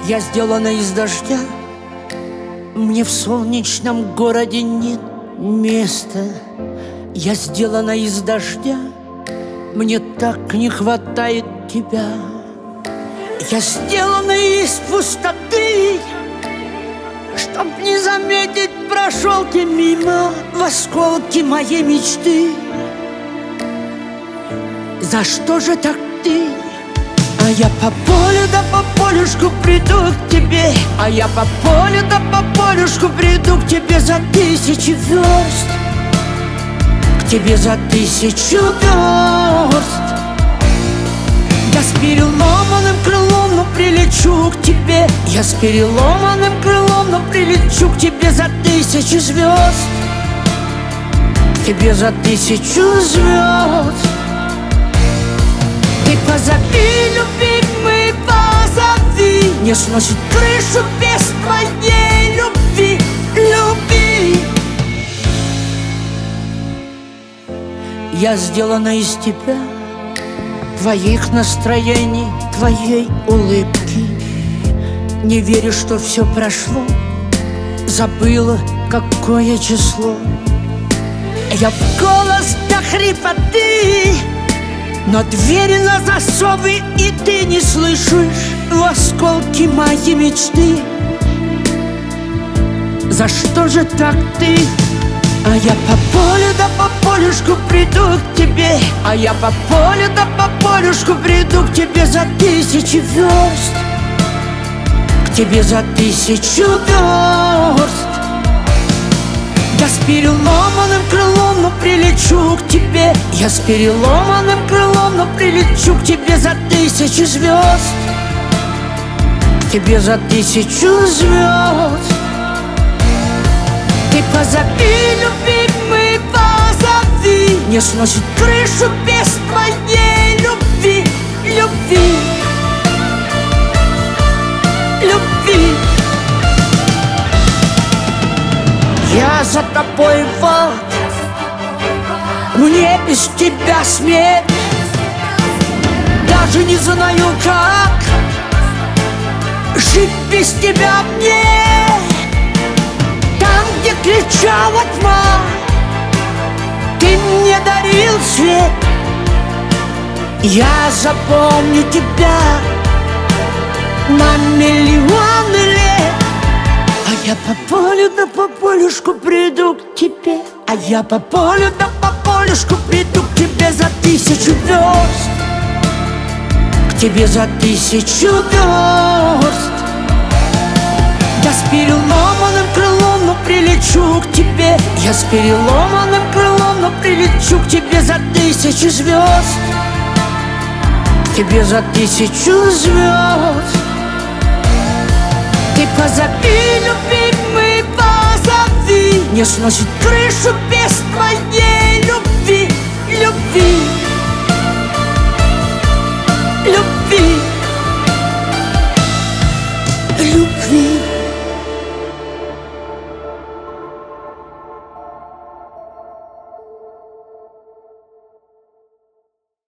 Я сделана из дождя, мне в солнечном городе нет места. Я сделана из дождя, мне так не хватает тебя. Я сделана из пустоты, чтоб не заметить, прошел ты мимо в осколки моей мечты. За что же так ты? А я по полю да по полюшку приду к тебе. А я по полю да по полюшку приду к тебе за 1000 верст. К тебе за 1000 верст. Я с переломанным крылом, но прилечу к тебе. Я с переломанным крылом, но прилечу к тебе за 1000 звезд. К тебе за 1000 звезд. Ты позови, любимый, позови. Не сносит крышу без твоей любви, любви. Я сделана из тебя, твоих настроений, твоей улыбки. Не верю, что все прошло, забыла, какое число. Я в голос до хрипоты, но двери на засовы, и ты не слышишь в осколки моей мечты. За что же так ты? А я по полю да по полюшку приду к тебе. А я по полю да по полюшку приду к тебе за 1000 верст. К тебе за 1000 верст. Я с переломанным крылом, но прилечу к тебе. Я с переломанным крылом, но прилечу к тебе за 1000 звезд. К тебе за 1000 звезд. Ты позови, любимый, позови. Не сносит крышу без твоей любви, любви, любви. Я за тобой волк, мне без тебя смерть. Даже не знаю, как жить без тебя мне. Там, где кричала тьма, ты мне дарил свет. Я запомню тебя на миллионы лет. А я по полю да по полюшку приду к тебе. А я по полю да по полюшку приду к тебе за 1000 верст. К тебе за 1000 верст. Я с переломанным крылом, но прилечу к тебе. Я с переломанным крылом, но прилечу к тебе за 1000 звезд. К тебе за 1000 звезд. Ты позови, любимый, позови. Не сносит крышу без твоей любви, любви.